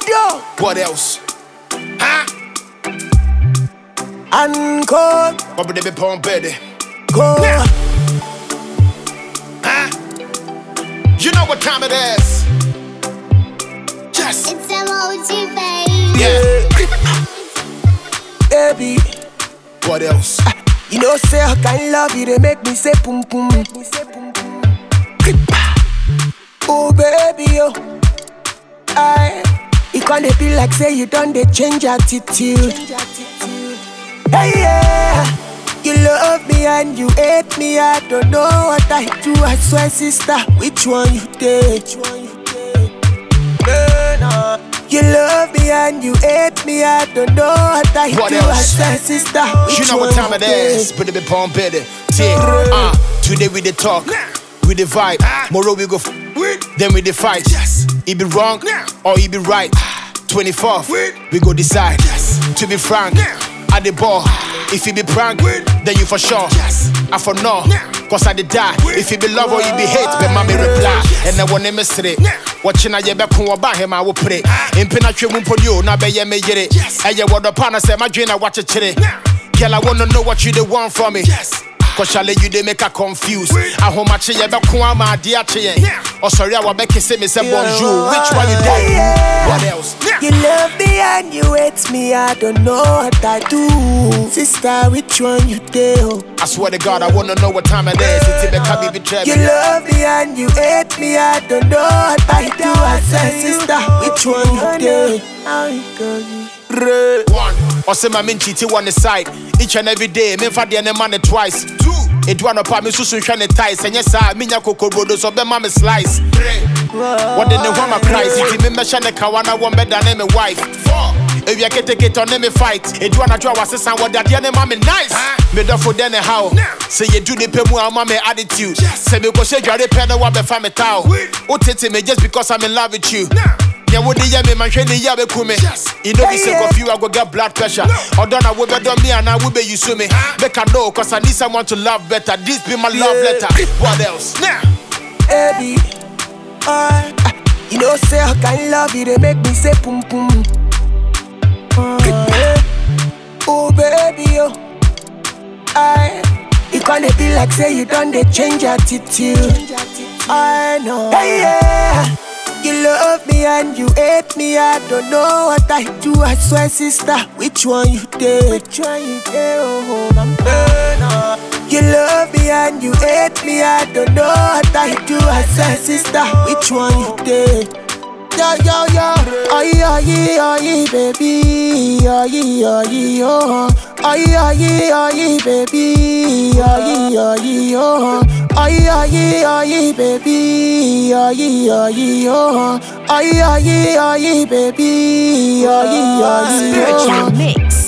Radio. What else? Huh? Encore. What would they be pumping? Go. Yeah. Huh? You know what time it is? Yes. It's emoji, baby. Yeah. Baby. What else? You know, say I can love you, they make me say pum pum. Oh baby, oh, it can't be like say you done they change attitude. Hey yeah, you love me and you hate me. I don't know what I do. I swear, sister, which one you take? You love me and you hate me. I don't know what I What do. else? I swear, sister, which You know one what time it you is? take? Put it be pumping. Today we the talk, we the vibe. Tomorrow we go then we the fight. It be wrong or it be right. 24th we go decide. To be frank, at the ball. If it be prank, then you for sure. I for no, cause I did die. If it be love or it be hate, then mommy reply. And I want to miss it. Watching I back home about him, I will put it. In Pinatri Mumpodio, now be ye me get it. And you what the partner say, my dream, I watch it today. Girl, I wanna know what you the want from me. Cause shall you they make her confused. I hold my chair, but come my dear chair. Oh, sorry, I will make you say me say bonjour. Which one you did? What else? You love me and you hate me. I don't know what I do. Sister, which one you do? I swear to God, I wanna know what time it is. It's a baby trap. You love me and you hate me. I don't know what I do. I said, sister, which one you do? One, or say my min cheaty one side. Each and every day, me for the money twice. Two, it one up me so shine ties. And yes, I mean ya cocoa brodo so be mama slice. Three, what then the one my price? If you me shine the kawana one better than my wife. Four, if you get take it on me fight. It wanna draw us and what that the mommy nice. Me do for then how? Say you do the pemu and mommy attitude. Say me go say you are the pen what be family towel. Oh tete me just because I'm in love with you. Yeah, what the yummy man train the yabe kume. You know, say of you, I go get blood pressure. Or done, I will be done me and I will be you sue me. Make I know, cause I need someone to love better. This be my love letter. What else? Now, Baby, you know, say I can love you, they make me say pum pum. Oh baby, oh, it can't be like say you done they change attitude. I know. Hey yeah. You love me and you hate me. I don't know what I do. I swear, sister, which one you do? Which one you do? Oh, I'm You love me and you hate me. I don't know what I do. I swear, sister, which one you do? Yo, yo, yo. Aye, baby. Aye, oh. Aye, baby. Aye, oh. Aye, baby. Aye, oh. Aye, baby. Aye, Spiritual mix.